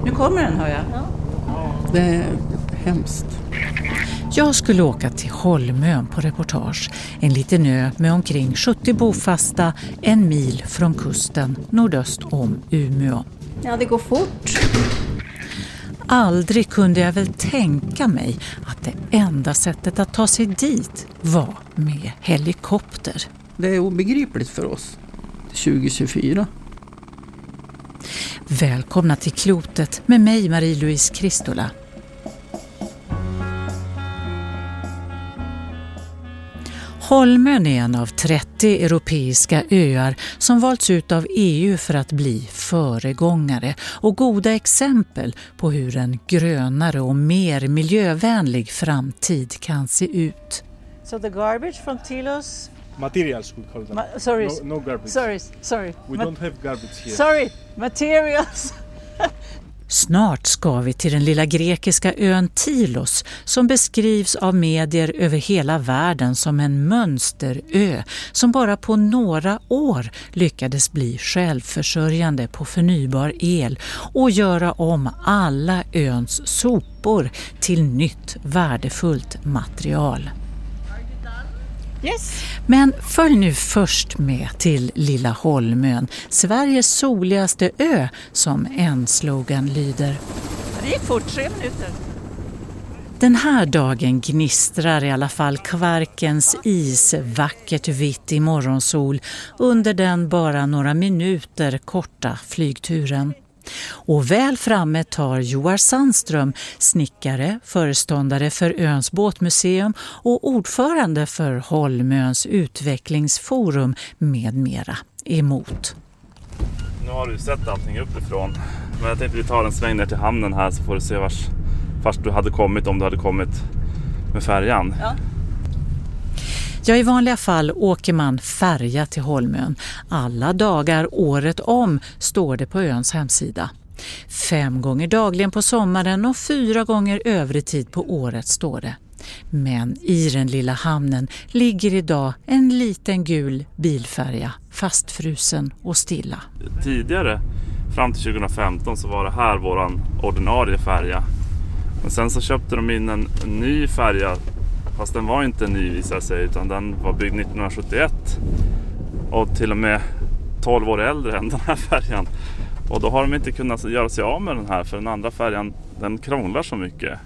Nu kommer den, hör jag. Ja. Det är hemskt. Jag skulle åka till Holmön på reportage, en liten ö med omkring 70 bofasta, 1 mil från kusten nordöst om Umeå. Ja, det går fort. Aldrig kunde jag väl tänka mig att det enda sättet att ta sig dit var med helikopter. Det är obegripligt för oss. 2024. Välkomna till Klotet med mig, Marie-Louise Kristola. Holmön är en av 30 europeiska öar som valts ut av EU för att bli föregångare och goda exempel på hur en grönare och mer miljövänlig framtid kan se ut. So the garbage from Tilos... Materials we call them. Sorry. No garbage. Sorry. We don't have garbage here. Sorry, materials. Snart ska vi till den lilla grekiska ön Tilos som beskrivs av medier över hela världen som en mönsterö som bara på några år lyckades bli självförsörjande på förnybar el och göra om alla öns sopor till nytt värdefullt material. Yes. Men följ nu först med till Lilla Holmön, Sveriges soligaste ö, som en slogan lyder. Det gick fort, 3 minuter. Den här dagen gnistrar i alla fall Kvarkens is vackert vitt i morgonsol under den bara några minuter korta flygturen. Och väl framme tar Joar Sandström, snickare, föreståndare för öns båtmuseum och ordförande för Holmöns utvecklingsforum med mera emot. Nu har du sett allting uppifrån, men jag tänkte vi tar en sväng ner till hamnen här så får du se vart du hade kommit om du hade kommit med färjan. Ja. Ja, i vanliga fall åker man färja till Holmön. Alla dagar året om står det på öns hemsida. 5 gånger dagligen på sommaren och 4 gånger övrig tid på året står det. Men i den lilla hamnen ligger idag en liten gul bilfärja, fastfrusen och stilla. Tidigare, fram till 2015, så var det här våran ordinarie färja. Men sen så köpte de in en ny färja. Fast den var inte ny visar sig, utan den var byggd 1971 och till och med 12 år äldre än den här färjan. Och då har de inte kunnat göra sig av med den här, för den andra färjan, den krånglar så mycket.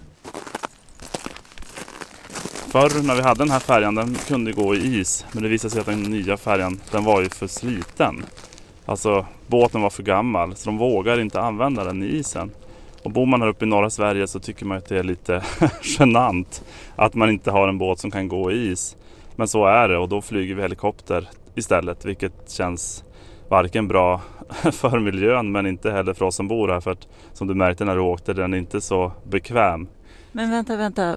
Förr när vi hade den här färjan, den kunde gå i is, men det visade sig att den nya färjan, den var ju för sliten. Alltså båten var för gammal, så de vågar inte använda den i isen. Och bor man här uppe i norra Sverige så tycker man att det är lite genant att man inte har en båt som kan gå i is. Men så är det, och då flyger vi helikopter istället, vilket känns varken bra för miljön men inte heller för oss som bor här. För att, som du märkte när du åkte, den är inte så bekväm. Men vänta.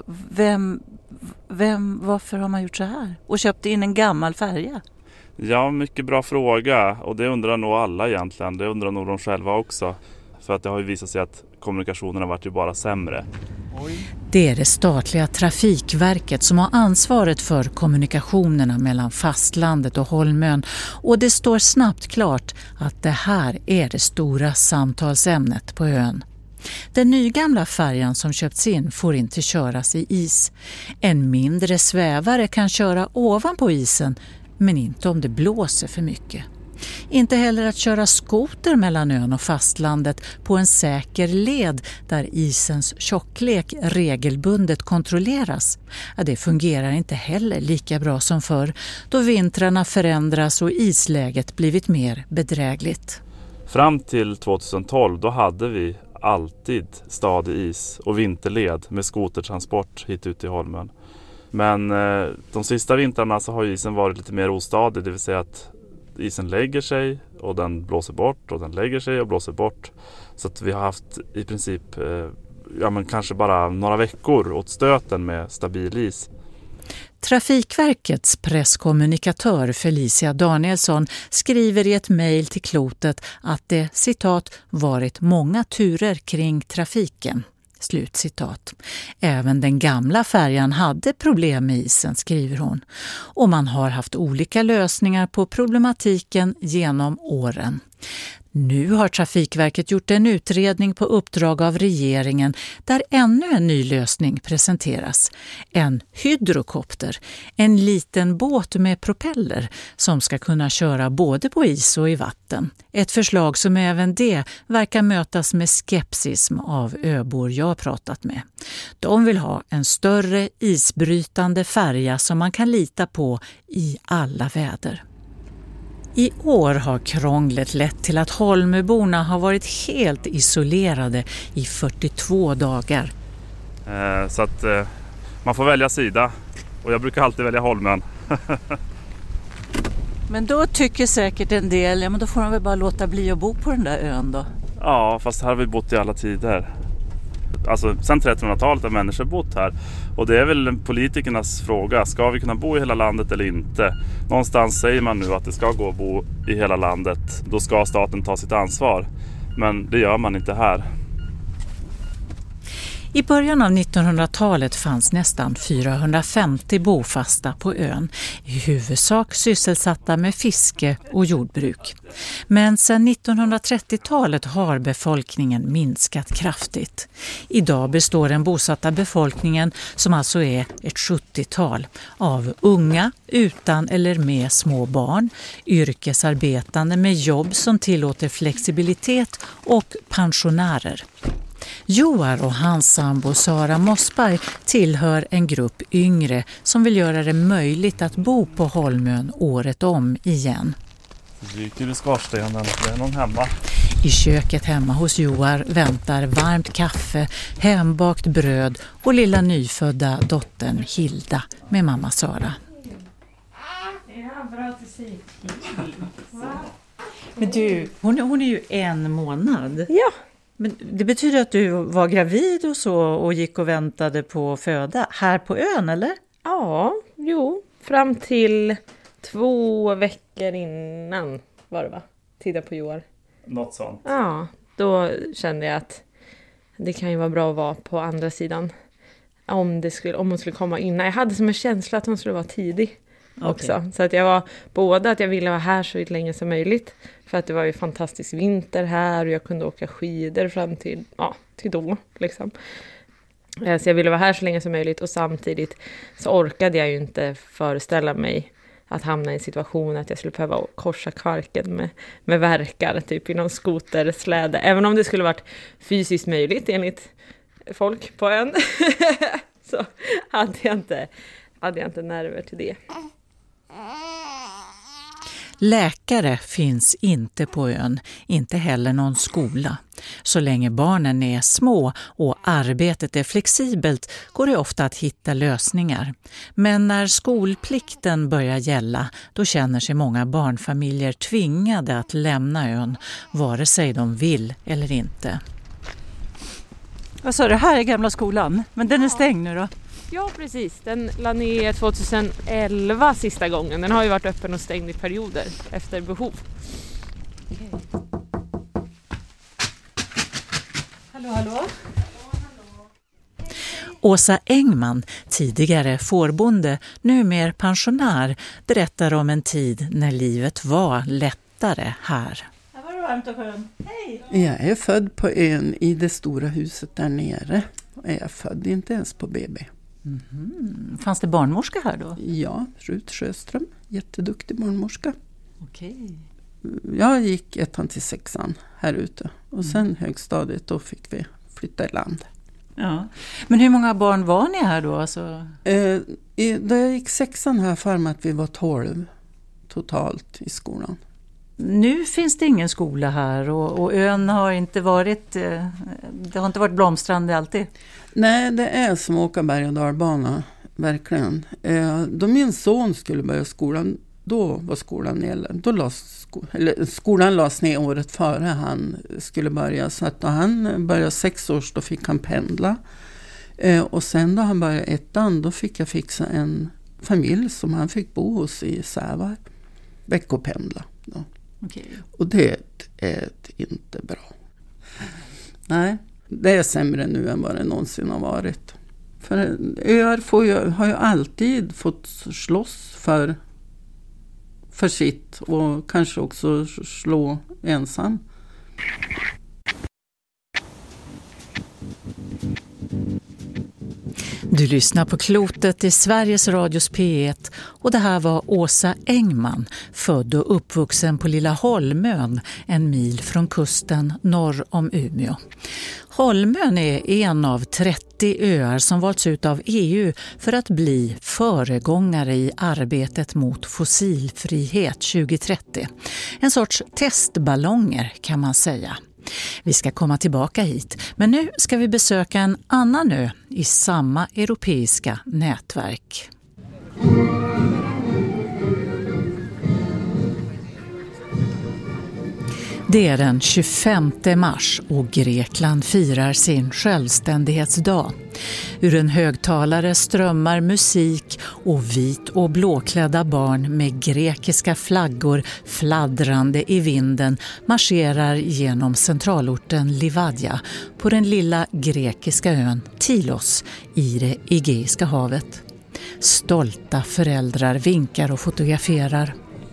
Varför har man gjort så här? Och köpt in en gammal färja? Ja, mycket bra fråga. Och det undrar nog alla egentligen. Det undrar nog de själva också. För att det har ju visat sig att kommunikationerna har varit ju bara sämre. Det är det statliga Trafikverket som har ansvaret för kommunikationerna mellan fastlandet och Holmön, och det står snabbt klart att det här är det stora samtalsämnet på ön. Den nygamla färjan som köpts in får inte köras i is. En mindre svävare kan köra ovanpå isen, men inte om det blåser för mycket. Inte heller att köra skoter mellan ön och fastlandet på en säker led där isens tjocklek regelbundet kontrolleras. Ja, det fungerar inte heller lika bra som förr, då vintrarna förändras och isläget blivit mer bedrägligt. Fram till 2012 då hade vi alltid stadig is och vinterled med skotertransport hit ut till Holmön. Men de sista vintrarna så har isen varit lite mer ostadig, det vill säga att isen lägger sig och den blåser bort och den lägger sig och blåser bort. Så att vi har haft i princip kanske bara några veckor åt stöten med stabil is. Trafikverkets presskommunikatör Felicia Danielsson skriver i ett mejl till Klotet att det, citat, varit många turer kring trafiken. Slutcitat. Även den gamla färjan hade problem med isen, skriver hon. Och man har haft olika lösningar på problematiken genom åren. Nu har Trafikverket gjort en utredning på uppdrag av regeringen där ännu en ny lösning presenteras. En hydrokopter, en liten båt med propeller som ska kunna köra både på is och i vatten. Ett förslag som även det verkar mötas med skepsis av öbor jag pratat med. De vill ha en större isbrytande färja som man kan lita på i alla väder. I år har krånglet lett till att Holmöborna har varit helt isolerade i 42 dagar. Så att man får välja sida och jag brukar alltid välja Holmön. Men då tycker säkert en del, ja men då får de väl bara låta bli att bo på den där ön då. Ja, fast här har vi bott i alla tider. Alltså sen 1300-talet har människor bott här. Och det är väl politikernas fråga. Ska vi kunna bo i hela landet eller inte? Någonstans säger man nu att det ska gå att bo i hela landet. Då ska staten ta sitt ansvar. Men det gör man inte här. I början av 1900-talet fanns nästan 450 bofasta på ön, i huvudsak sysselsatta med fiske och jordbruk. Men sedan 1930-talet har befolkningen minskat kraftigt. Idag består den bosatta befolkningen, som alltså är ett 70-tal, av unga utan eller med små barn, yrkesarbetande med jobb som tillåter flexibilitet och pensionärer. Joar och hans sambo Sara Mossberg tillhör en grupp yngre som vill göra det möjligt att bo på Holmön året om igen. Det ryker i skorstenen, det är någon hemma. I köket hemma hos Joar väntar varmt kaffe, hembakt bröd och lilla nyfödda dottern Hilda med mamma Sara. Men du, hon är ju 1 månad. Ja. Men det betyder att du var gravid och så och gick och väntade på föda här på ön, eller? Ja, fram till 2 veckor innan var det, va? Titta på Joar. Något sånt. Ja, då kände jag att det kan ju vara bra att vara på andra sidan. Om hon skulle komma innan. Jag hade som en känsla att hon skulle vara tidig också. Okay. Så att jag var både att jag ville vara här så länge som möjligt. För att det var ju fantastisk vinter här och jag kunde åka skidor fram till då liksom. Så jag ville vara här så länge som möjligt och samtidigt så orkade jag ju inte föreställa mig att hamna i en situation att jag skulle behöva korsa Kvarken med verkar typ i någon skotersläde. Även om det skulle varit fysiskt möjligt enligt folk på ön så hade jag inte nerver till det. Läkare finns inte på ön, inte heller någon skola. Så länge barnen är små och arbetet är flexibelt går det ofta att hitta lösningar. Men när skolplikten börjar gälla, då känner sig många barnfamiljer tvingade att lämna ön, vare sig de vill eller inte. Vad sa du, här är gamla skolan, men den är stängd nu då? Ja, precis. Den la ner 2011 sista gången. Den har ju varit öppen och stängd i perioder efter behov. Okay. Hallå? Åsa Engman, tidigare fårbonde, numera pensionär, berättar om en tid när livet var lättare här. Här var det varmt och skönt. Hej! Jag är född på ön i det stora huset där nere. Och jag är född inte ens på BB. Mm-hmm. Fanns det barnmorska här då? Ja, Rut Sjöström, jätteduktig barnmorska. Okej. Jag gick 1-6 här ute och sen högstadiet då fick vi flytta i land. Ja. Men hur många barn var ni här då? Alltså? Då jag gick 6 här för mig att vi var 12 totalt i skolan. Nu finns det ingen skola här och ön har inte varit, det har inte varit blomstrande alltid. Nej, det är som åka berg- och dalbana, verkligen. Då min son skulle börja skolan, då var skolan nere. Skolan lades ner året före han skulle börja. Så att då han började 6 år då fick han pendla. Och sen då han började 1 då fick jag fixa en familj som han fick bo hos i Sävar. Veckopendla då. Okay. Och det är inte bra. Nej, det är sämre nu än vad det någonsin har varit. För öar har ju alltid fått slåss för sitt och kanske också slå ensam. Du lyssnar på Klotet i Sveriges Radios P1 och det här var Åsa Engman, född och uppvuxen på Lilla Holmön, en mil från kusten norr om Umeå. Holmön är en av 30 öar som valts ut av EU för att bli föregångare i arbetet mot fossilfrihet 2030. En sorts testballonger kan man säga. Vi ska komma tillbaka hit, men nu ska vi besöka en annan ö i samma europeiska nätverk. Det är den 25 mars och Grekland firar sin självständighetsdag. Ur en högtalare strömmar musik och vit- och blåklädda barn med grekiska flaggor fladdrande i vinden marscherar genom centralorten Livadia på den lilla grekiska ön Tilos i det Egeiska havet. Stolta föräldrar vinkar och fotograferar.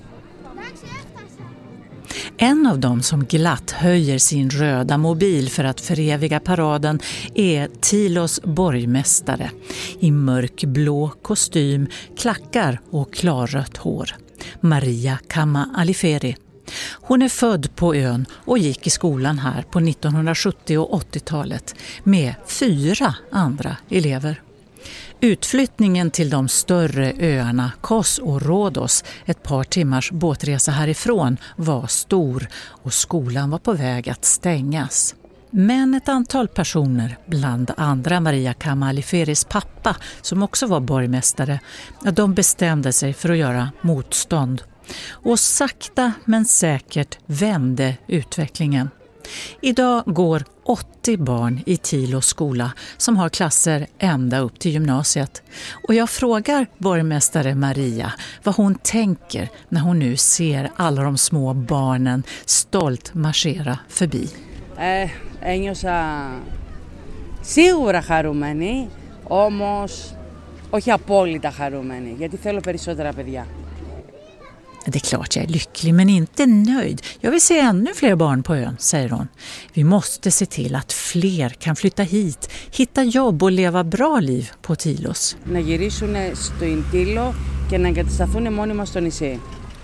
En av dem som glatt höjer sin röda mobil för att föreviga paraden är Tilos borgmästare i mörkblå kostym, klackar och klarrött hår. Maria Kamma Aliferi. Hon är född på ön och gick i skolan här på 1970- och 80-talet med 4 andra elever. Utflyttningen till de större öarna Kos och Rhodos, ett par timmars båtresa härifrån, var stor och skolan var på väg att stängas. Men ett antal personer, bland andra Maria Kamma Aliferis pappa som också var borgmästare, de bestämde sig för att göra motstånd. Och sakta men säkert vände utvecklingen. Idag går 80 barn i Tilos skola som har klasser ända upp till gymnasiet. Och jag frågar borgmästare Maria vad hon tänker när hon nu ser alla de små barnen stolt marschera förbi. Ένιωσα σίγουρα χαρούμενη, όμως όχι απόλυτα χαρούμενη, γιατί θέλω περισσότερα παιδιά. Det är klart jag är lycklig men inte nöjd. Jag vill se ännu fler barn på ön, säger hon. Vi måste se till att fler kan flytta hit, hitta jobb och leva bra liv på Tilos. Να γυρίσουν στο Τίλο και να εγκατασταθούν μόνιμα στο νησί.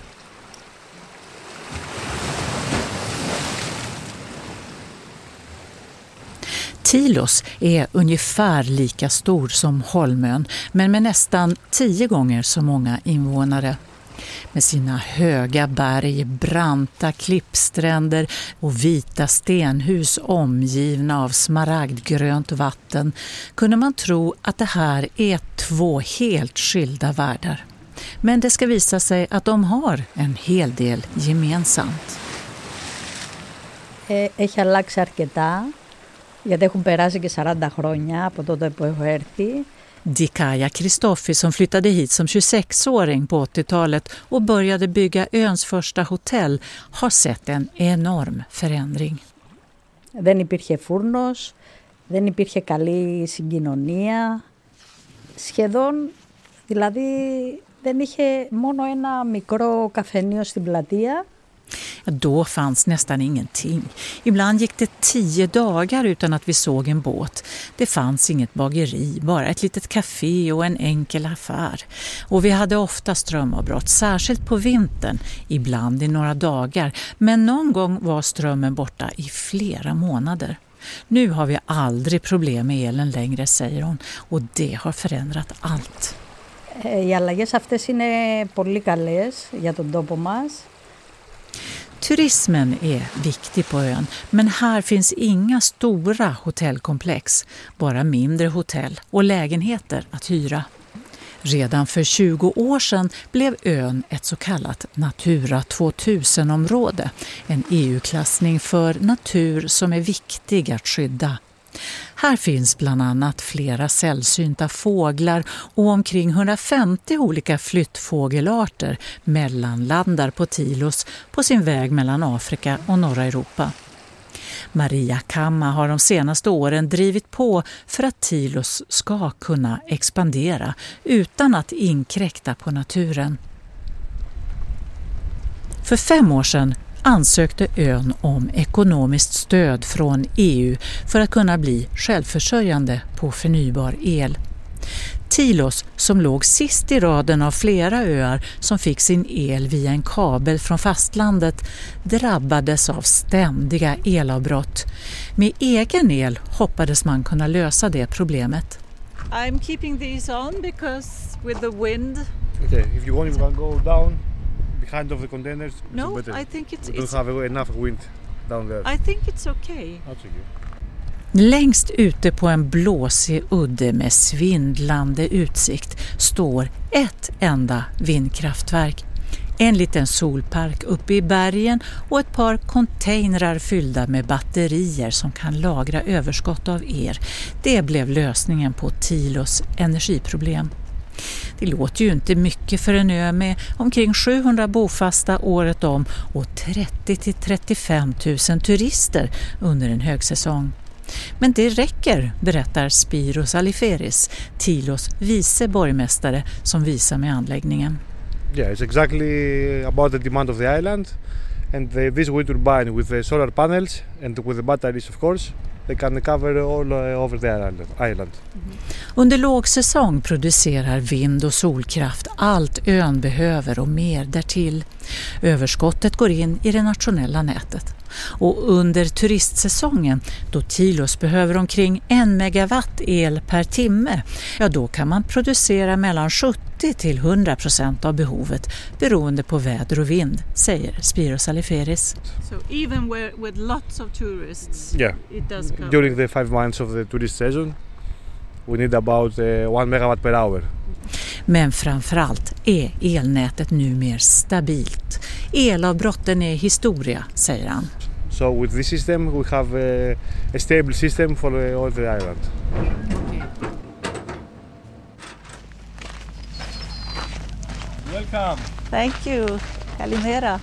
Tilos är ungefär lika stor som Holmön, men med nästan 10 gånger så många invånare. Med sina höga berg, branta klippstränder och vita stenhus omgivna av smaragdgrönt vatten kunde man tro att det här är 2 helt skilda världar. Men det ska visa sig att de har en hel del gemensamt. Έχει αλλάξει αρκετά, γιατί έχουν περάσει και 40 χρόνια από τότε που έχω έρθει. Dikaja Kristoffi som flyttade hit som 26-åring på 80-talet och började bygga öns första hotell har sett en enorm förändring. Δεν υπήρχε φούρνος, δεν υπήρχε καλή συγκοινωνία, σχεδόν, δηλαδή δεν είχε μόνο ένα μικρό καφενείο στην πλατεία. Då fanns nästan ingenting. Ibland gick det 10 dagar utan att vi såg en båt. Det fanns inget bageri, bara ett litet café och en enkel affär. Och vi hade ofta strömavbrott, särskilt på vintern, ibland i några dagar. Men någon gång var strömmen borta i flera månader. Nu har vi aldrig problem med elen längre, säger hon. Och det har förändrat allt. Οι αλλαγές αυτές είναι πολύ καλές για τον τόπο μας. Turismen är viktig på ön, men här finns inga stora hotellkomplex, bara mindre hotell och lägenheter att hyra. Redan för 20 år sedan blev ön ett så kallat Natura 2000-område, en EU-klassning för natur som är viktig att skydda. Här finns bland annat flera sällsynta fåglar och omkring 150 olika flyttfågelarter mellanlandar på Tilos på sin väg mellan Afrika och norra Europa. Maria Kamma har de senaste åren drivit på för att Tilos ska kunna expandera utan att inkräkta på naturen. För 5 år sedan ansökte ön om ekonomiskt stöd från EU för att kunna bli självförsörjande på förnybar el. Tilos, som låg sist i raden av flera öar som fick sin el via en kabel från fastlandet, drabbades av ständiga elavbrott. Med egen el hoppades man kunna lösa det problemet. I'm keeping these on because with the wind. Okay, if you want, you can go down behind of the containers. No, better. I think We don't have enough wind down there. I think it's okay. That's okay. Längst ute på en blåsig udde med svindlande utsikt står ett enda vindkraftverk. En liten solpark uppe i bergen och ett par containrar fyllda med batterier som kan lagra överskott av el. Det blev lösningen på Tilos energiproblem. Det låter ju inte mycket för en ö med omkring 700 bofasta året om och 30-35 000 turister under en högsäsong. Men det räcker, berättar Spiros Aliferis, Tilos vice borgmästare som visar med anläggningen. Yeah, it's exactly about the demand of the island, and this wind turbine with the solar panels and with the batteries, of course, they can cover all over the island. Under lågsäsong producerar vind- och solkraft allt ön behöver och mer därtill. Överskottet går in i det nationella nätet. Och under turistsäsongen, då Tilos behöver omkring 1 megawatt el per timme, ja då kan man producera mellan 70-100% av behovet beroende på väder och vind, säger Spiros Aliferis. So even with lots of tourists, Yeah, it does cover. during the 5 months of the tourist season, we need about 1 megawatt per hour. Men framförallt är elnätet nu mer stabilt. Elavbrotten är historia, säger han. So with this system we have a stable system for all the island. Welcome. Thank you. Kalimera.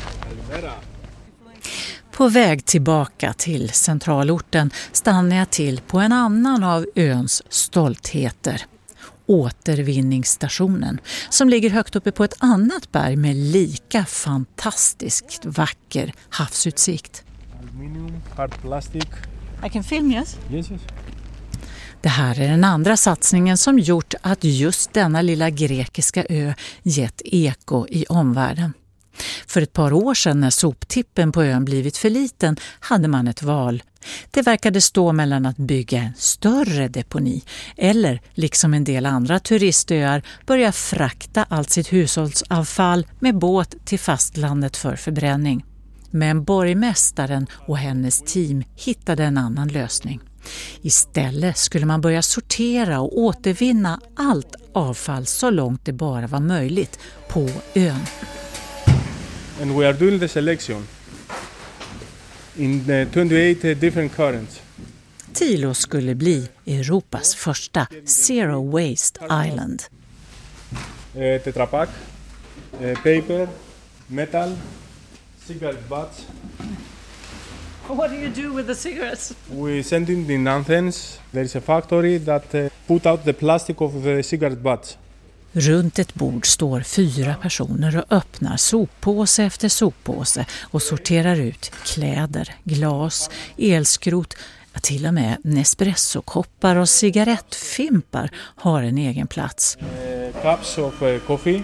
På väg tillbaka till centralorten stannar jag till på en annan av öns stoltheter. Återvinningsstationen, som ligger högt uppe på ett annat berg med lika fantastiskt vacker havsutsikt. Aluminium, hard plastic. I can film, yes? Yes. Det här är den andra satsningen som gjort att just denna lilla grekiska ö gett eko i omvärlden. För ett par år sedan när soptippen på ön blivit för liten hade man ett val. Det verkade stå mellan att bygga en större deponi eller, liksom en del andra turistöar, börja frakta allt sitt hushållsavfall med båt till fastlandet för förbränning. Men borgmästaren och hennes team hittade en annan lösning. Istället skulle man börja sortera och återvinna allt avfall så långt det bara var möjligt på ön. And we are doing the selection in 28 different currents. Tilos skulle bli Europas första Zero Waste Island. Tetra Pak, paper, metal, cigarette butts. What do you do with the cigarettes? We send in Athens. There is a factory that put out the plastic of the cigarette butts. Runt ett bord står 4 personer och öppnar soppåse efter soppåse och sorterar ut kläder, glas, elskrot, till och med Nespresso-koppar och cigarettfimpar har en egen plats. Cups of coffee.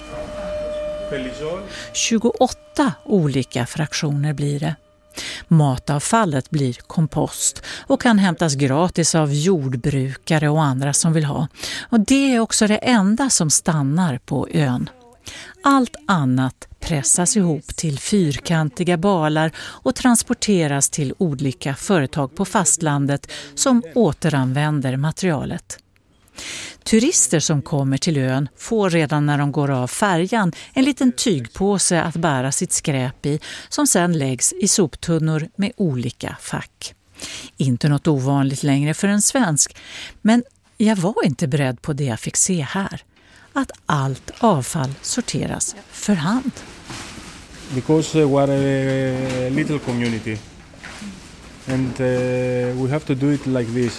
28 olika fraktioner blir det. Matavfallet blir kompost och kan hämtas gratis av jordbrukare och andra som vill ha. Och det är också det enda som stannar på ön. Allt annat pressas ihop till fyrkantiga balar och transporteras till olika företag på fastlandet som återanvänder materialet. Turister som kommer till ön får redan när de går av färjan en liten tygpåse att bära sitt skräp i som sedan läggs i soptunnor med olika fack. Inte något ovanligt längre för en svensk, men jag var inte beredd på det jag fick se här. Att allt avfall sorteras för hand. Because we are a little community and we have to do it like this.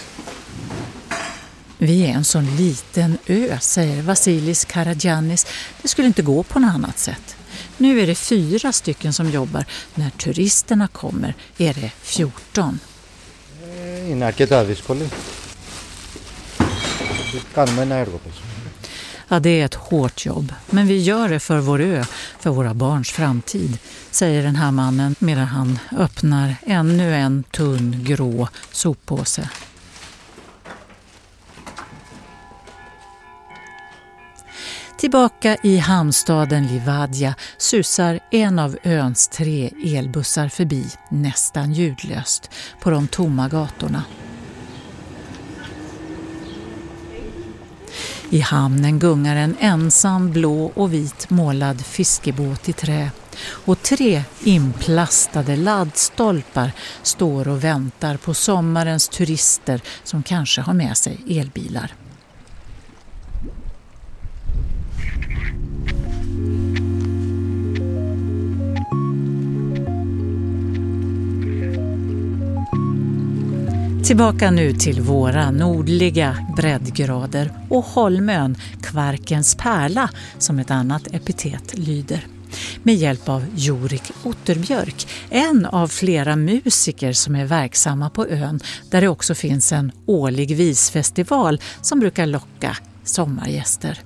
Vi är en sån liten ö, säger Vasilis Karadjanis. Det skulle inte gå på något annat sätt. Nu är det 4 stycken som jobbar. När turisterna kommer är det 14. Είναι αρκετά δύσκολη. Κάνουμε ένα έργο πες. Ja, det är ett hårt jobb, men vi gör det för vår ö, för våra barns framtid, säger den här mannen medan han öppnar ännu en tunn grå soppåse. Tillbaka i hamnstaden Livadia susar en av öns 3 elbussar förbi, nästan ljudlöst, på de tomma gatorna. I hamnen gungar en ensam blå och vit målad fiskebåt i trä och 3 inplastade laddstolpar står och väntar på sommarens turister som kanske har med sig elbilar. Tillbaka nu till våra nordliga breddgrader och Holmön, Kvarkens pärla som ett annat epitet lyder. Med hjälp av Jorik Otterbjörk, en av flera musiker som är verksamma på ön där det också finns en årlig visfestival som brukar locka sommargäster.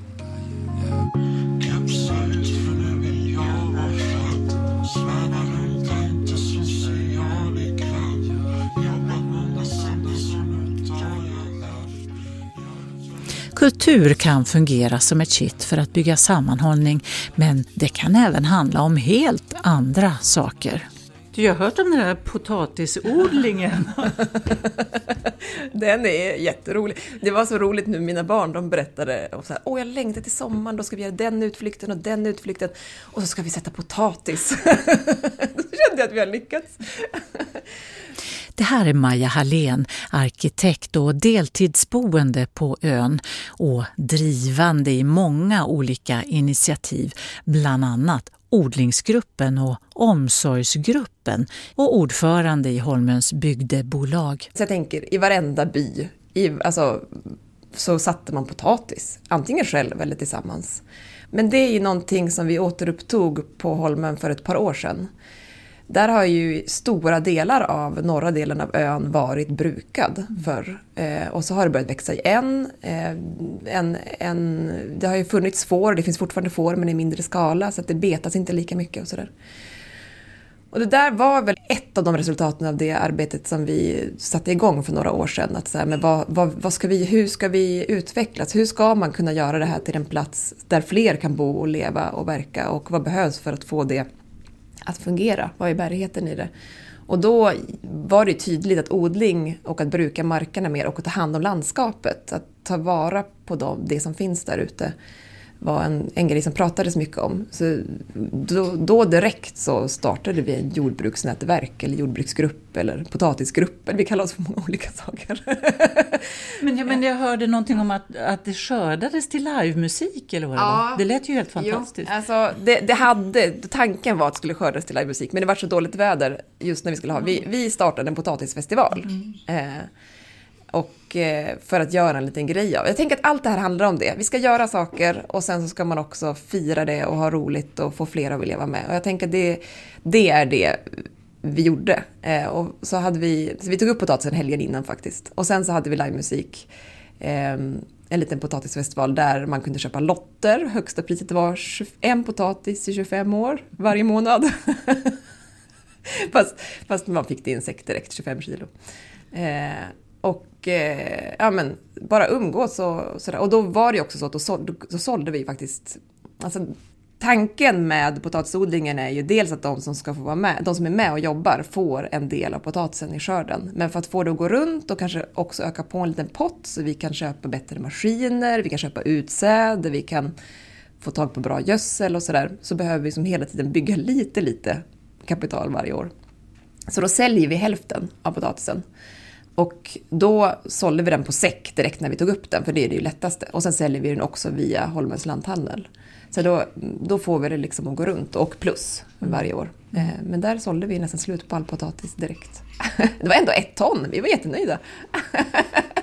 Kultur kan fungera som ett kitt för att bygga sammanhållning, men det kan även handla om helt andra saker. Du har hört om den här potatisodlingen. Den är jätterolig. Det var så roligt nu, mina barn de berättade och så här, jag längtar till sommaren, då ska vi göra den utflykten och den utflykten och så ska vi sätta potatis. Då kände jag att vi har lyckats. Det här är Maja Hallén, arkitekt och deltidsboende på ön och drivande i många olika initiativ, bland annat odlingsgruppen och omsorgsgruppen och ordförande i Holmöns bygdebolag. Så jag tänker, i varenda by så satte man potatis, antingen själv eller tillsammans. Men det är ju någonting som vi återupptog på Holmön för ett par år sedan. Där har ju stora delar av norra delen av ön varit brukad förr. Och så har det börjat växa igen. Det har ju funnits får, det finns fortfarande får men i mindre skala så att det betas inte lika mycket och sådär. Och det där var väl ett av de resultaten av det arbetet som vi satte igång för några år sedan. Att så här, men hur ska vi utvecklas? Hur ska man kunna göra det här till en plats där fler kan bo och leva och verka? Och vad behövs för att få det att fungera? Vad är bärigheten i det? Och då var det tydligt att odling och att bruka markerna mer och att ta hand om landskapet, att ta vara på det som finns där ute var en grej som pratades mycket om. Så då direkt så startade vi en jordbruksnätverk eller jordbruksgrupp eller potatisgrupp. Vi kallar oss för många olika saker. Men jag hörde någonting om att det skördades till livemusik eller vad det var. Det lät ju helt fantastiskt. Jo, alltså tanken var att det skulle skördas till livemusik, men det var så dåligt väder just när vi skulle ha. Vi startade en potatisfestival. Och för att göra en liten grej av. Jag tänker att allt det här handlar om det. Vi ska göra saker och sen så ska man också fira det och ha roligt och få fler att vilja vara med. Och jag tänker att det är det vi gjorde. Och så vi tog upp potatisen helgen innan faktiskt. Och sen så hade vi livemusik. En liten potatisfestival där man kunde köpa lotter. Högsta priset var en potatis i 25 år varje månad. fast man fick det i en säck direkt, 25 kilo. Och bara umgås och sådär. Och då var det också så att då sålde vi faktiskt. Alltså, tanken med potatisodlingen är ju dels att de som ska få vara med, de som är med och jobbar, får en del av potatisen i skörden. Men för att få det att gå runt och kanske också öka på en liten pott så vi kan köpa bättre maskiner, vi kan köpa utsäde, vi kan få tag på bra gödsel och sådär. Så behöver vi som hela tiden bygga lite kapital varje år. Så då säljer vi hälften av potatisen. Och då sålde vi den på säck direkt när vi tog upp den, för det är det ju lättaste. Och sen säljer vi den också via Holmöns lanthandel. Så då får vi det liksom att gå runt och plus varje år. Men där sålde vi nästan slut på all potatis direkt. Det var ändå 1 ton, vi var jättenöjda.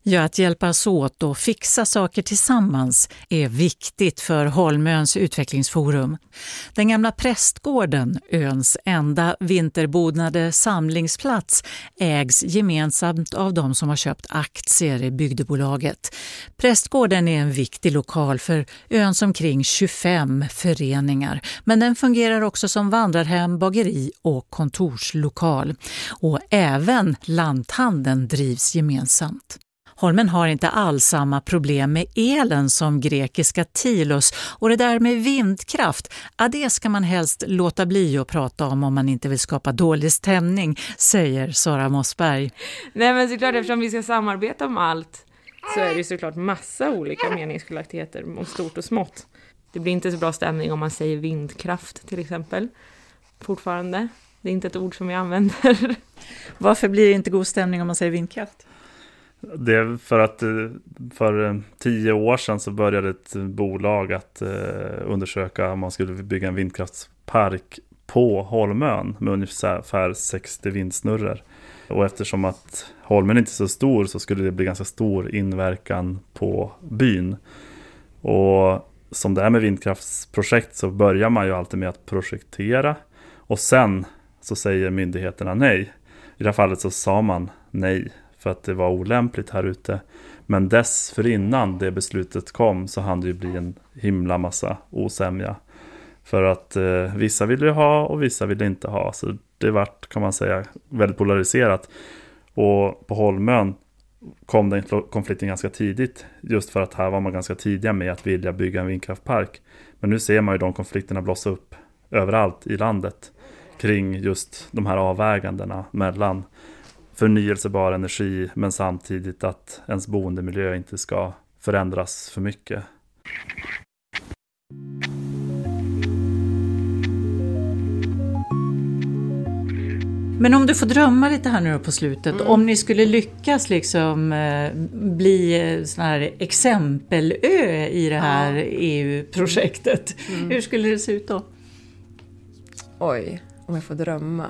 Ja, att hjälpas åt och fixa saker tillsammans är viktigt för Holmöns utvecklingsforum. Den gamla prästgården, öns enda vinterbodnade samlingsplats, ägs gemensamt av de som har köpt aktier i bygdebolaget. Prästgården är en viktig lokal för öns omkring 25 föreningar, men den fungerar också som vandrarhem, bageri och kontorslokal. Och även lanthandeln drivs gemensamt. Holmen har inte alls samma problem med elen som grekiska Tilos, och det där med vindkraft, det ska man helst låta bli att prata om man inte vill skapa dålig stämning, säger Sara Mossberg. Nej, men såklart, eftersom vi ska samarbeta om allt så är det såklart massa olika meningsskiljaktigheter om stort och smått. Det blir inte så bra stämning om man säger vindkraft till exempel. Fortfarande. Det är inte ett ord som vi använder. Varför blir det inte god stämning om man säger vindkraft? Det är för att för 10 år sedan så började ett bolag att undersöka om man skulle bygga en vindkraftspark på Holmön med ungefär 60 vindsnurror. Och eftersom att Holmön inte är så stor så skulle det bli ganska stor inverkan på byn. Och som det är med vindkraftsprojekt så börjar man ju alltid med att projektera och sen så säger myndigheterna nej. I det här fallet så sa man nej för att det var olämpligt här ute. Men dessförinnan det beslutet kom så hann det ju bli en himla massa osämja. För att vissa ville ha och vissa ville inte ha. Så det vart, kan man säga, väldigt polariserat. Och på Holmön kom den konflikten ganska tidigt. Just för att här var man ganska tidiga med att vilja bygga en vindkraftpark. Men nu ser man ju de konflikterna blossa upp överallt i landet. Kring just de här avvägandena mellan förnyelsebar energi men samtidigt att ens boendemiljö inte ska förändras för mycket. Men om du får drömma lite här nu på slutet, om ni skulle lyckas liksom bli sån här exempelö i det här EU-projektet, hur skulle det se ut då? Oj, om jag får drömma.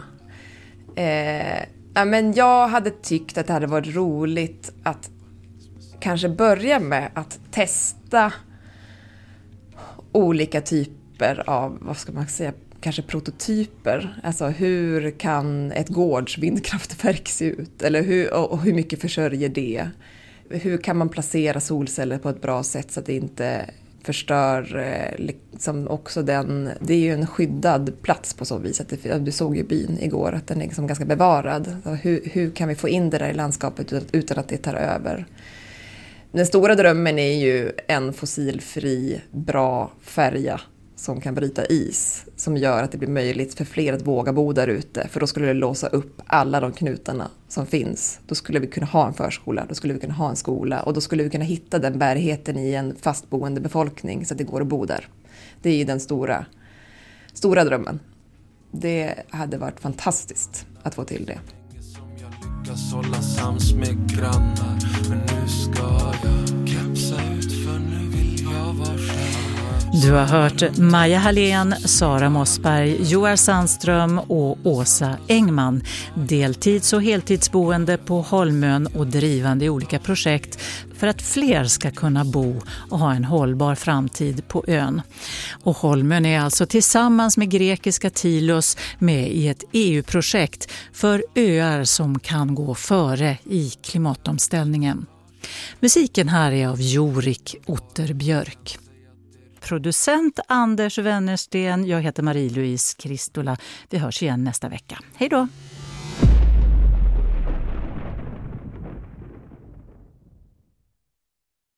Men jag hade tyckt att det hade varit roligt att kanske börja med att testa olika typer av, vad ska man säga, kanske prototyper. Alltså hur kan ett gårdsvindkraftverk se ut? Eller hur mycket försörjer det? Hur kan man placera solceller på ett bra sätt så att det inte förstör liksom också den. Det är ju en skyddad plats på så vis. Att du såg ju byn igår att den är liksom ganska bevarad. Så hur kan vi få in det där i landskapet utan att det tar över? Den stora drömmen är ju en fossilfri, bra färja som kan bryta is. Som gör att det blir möjligt för fler att våga bo där ute. För då skulle det låsa upp alla de knutarna som finns. Då skulle vi kunna ha en förskola, då skulle vi kunna ha en skola. Och då skulle vi kunna hitta den bärigheten i en fastboende befolkning så att det går att bo där. Det är ju den stora drömmen. Det hade varit fantastiskt att få till det. Lyckas hålla sams med grannar, men nu ska jag kepsa ut för nu vill jag vara själv. Du har hört Maja Hallén, Sara Mossberg, Joar Sandström och Åsa Engman. Deltids- och heltidsboende på Holmön och drivande i olika projekt för att fler ska kunna bo och ha en hållbar framtid på ön. Och Holmön är alltså tillsammans med grekiska Tilos med i ett EU-projekt för öar som kan gå före i klimatomställningen. Musiken här är av Jorik Otterbjörk. Producent Anders Wennersten, jag heter Marie-Louise Kristola. Vi hörs igen nästa vecka. Hej då!